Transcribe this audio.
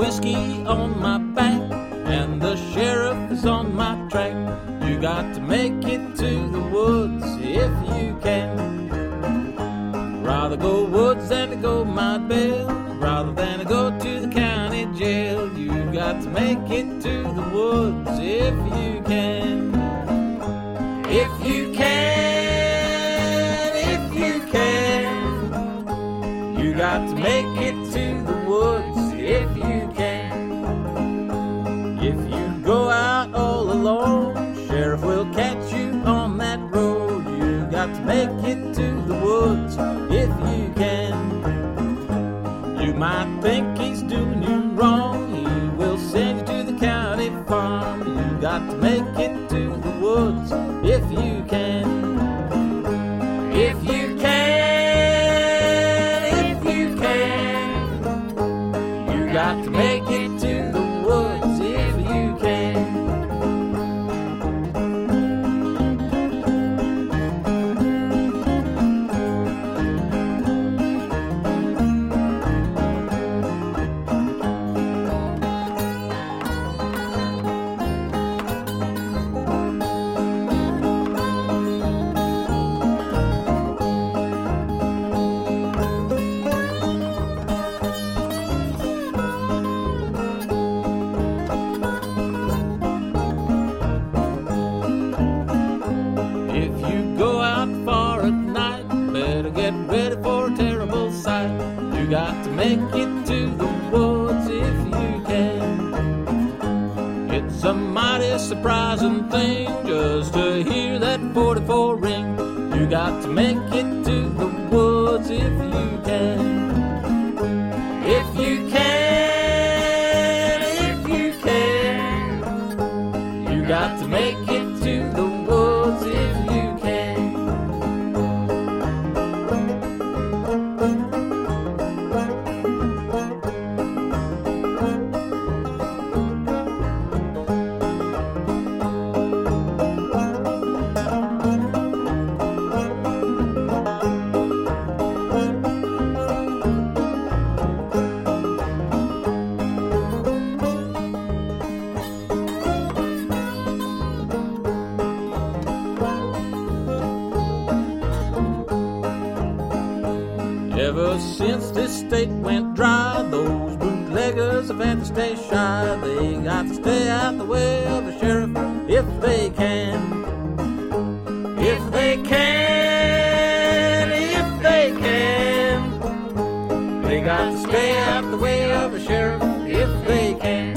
whiskey on my back, and the sheriff is on my track. You got to make it to the woods if you can. Rather go woods than to go my bail, rather than to go to the county jail. You got to make it to the woods if you can. If you can, if you can. You got to make it to the woods if you can. If you go out all alone, sheriff will catch you on that road. You got to make it to the woods if you can. You might think he's doing you wrong, he will send you to the county farm. You got to make it to the woods if you can. If you can, if you can. You got to make it to the woods if you can. You got to make it to the woods if you can. It's a mighty surprising thing just to hear that 44 ring. You got to make it to the woods if you can. If you can, if you can. You got to make it to the woods if you can. Ever since this state went dry, those bootleggers have had to stay shy. They got to stay out the way of the sheriff if they can. If they can, if they can. They got to stay out the way of the sheriff if they can.